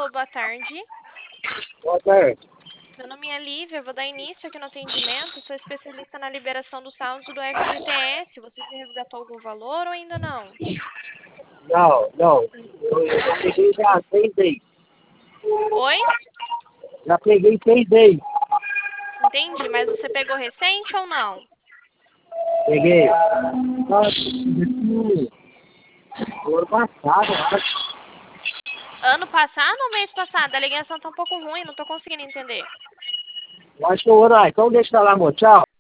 Alô, boa tarde. Boa tarde. Meu nome é Lívia, eu vou dar início aqui no atendimento. Sou especialista na liberação dos saldos do FGTS. Você já resgatou algum valor ou ainda não? Não. Eu já peguei já 6 vezes. Oi? Já peguei 6 vezes. Entendi, mas você pegou recente ou não? Peguei. No ano passado, eu acho. Ano passado ou mês passado? A ligação tá um pouco ruim, não tô conseguindo entender. Eu acho que eu vou lá. Então deixa lá, amor. Tchau.